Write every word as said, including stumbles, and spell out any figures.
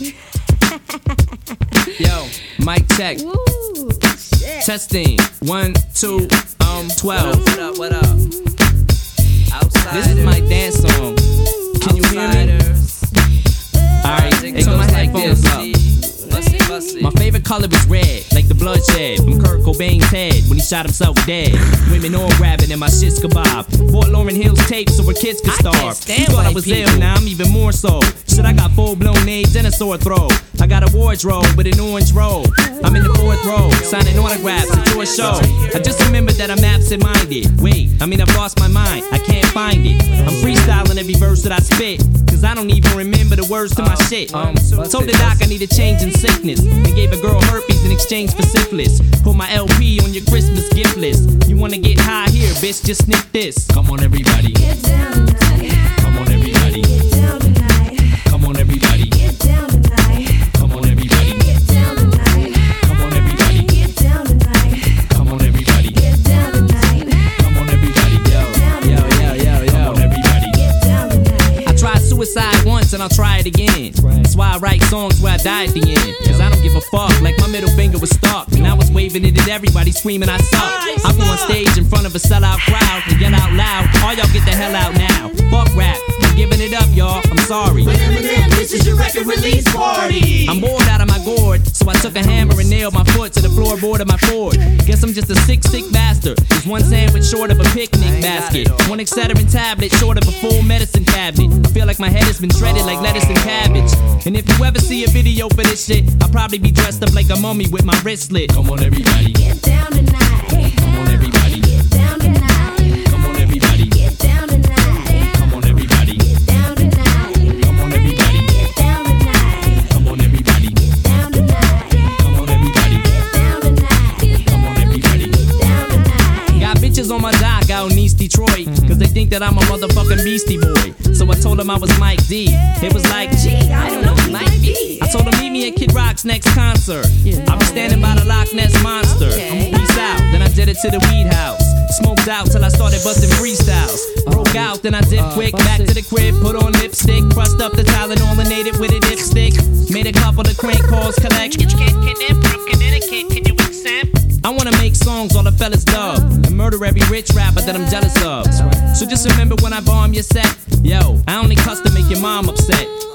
Yo, mic check. Woo, shit. Testing. One, two, um, twelve. What up, what up? Outsiders. This is my dance song. Can you hear me? Alright, it goes like this. Bussy, bussy. My favorite color is red, like the bloodshed from Kurt Cobain's head when he shot himself dead. Women all grabbing and my shit's kebab. Fort Lauryn Hill's tape so her kids could starve. You thought I was ill, now I'm even more so. Shit, I got full-blown AIDS and a sore throat. I got a wardrobe with an orange robe. I'm in the fourth row, signing autographs at your show. I just remembered that I'm absent-minded. Wait, I mean I've lost my mind, I can't find it. I'm freestyling every verse that I spit, cause I don't even remember the words to my shit. Um, told the doc I need a change in sickness, and gave a girl herpes in exchange for syphilis. Put my L P on your Christmas gift list. You wanna get high here, bitch, just sniff this. Come on everybody, Get down tonight. come on everybody, Get down tonight. come on everybody, Get down tonight. come on everybody, Get down tonight. come on everybody, Get down tonight. come on everybody, Get down tonight. come on everybody, yo, yo, yo, yo, yo, come on everybody. Get down tonight. I tried suicide once and I'll try it again. That's why I write songs where I die at the end. Cause I don't give a fuck, like my middle finger was stuck. And I was waving it at everybody screaming I suck. I go on stage in front of a sellout crowd and yell out loud, all y'all get the hell out now. Fuck rap, I'm giving it up y'all, I'm sorry. But Eminem, this is your record release party. I'm bored out of my gourd, so I took a hammer and nailed my foot to the floorboard of my Ford. Guess I'm just a sick, sick bastard. There's one sandwich short of a picnic basket, one Excedrin tablet short of a full medicine cabinet. I feel like my head has been shredded like lettuce and cabbage. And if you ever see a video for this shit, I'll probably be dressed up like a mummy with my wrist slit. Come on everybody, Get down tonight. come on everybody, Get down tonight. come on everybody, Get down tonight. come on everybody, Get down tonight. come on everybody, Get down tonight. come on everybody, Get down tonight. come on everybody, Get down tonight. come on everybody. Get down tonight. Got bitches on my dock out in East Detroit, cause they think that I'm a motherfucking Beastie Boy. So I told them I was Mike D. It was like, gee, I don't know who Mike D. I told them meet me at Kid Rock's next concert. I'll be standing by the Loch Ness Monster. Peace out, then I did it to the weed house. Smoked out till I started busting freestyles. Broke out, then I dipped quick back to the crib. Put on lipstick, crushed up the Tylenol and ate it with a dipstick. Made a couple of crank calls, collect. Can from Connecticut, can you accept? I wanna make songs all the fellas love and murder every rich rapper that I'm jealous of. So just remember when I bomb your set, yo, I only cuss to make your mom upset.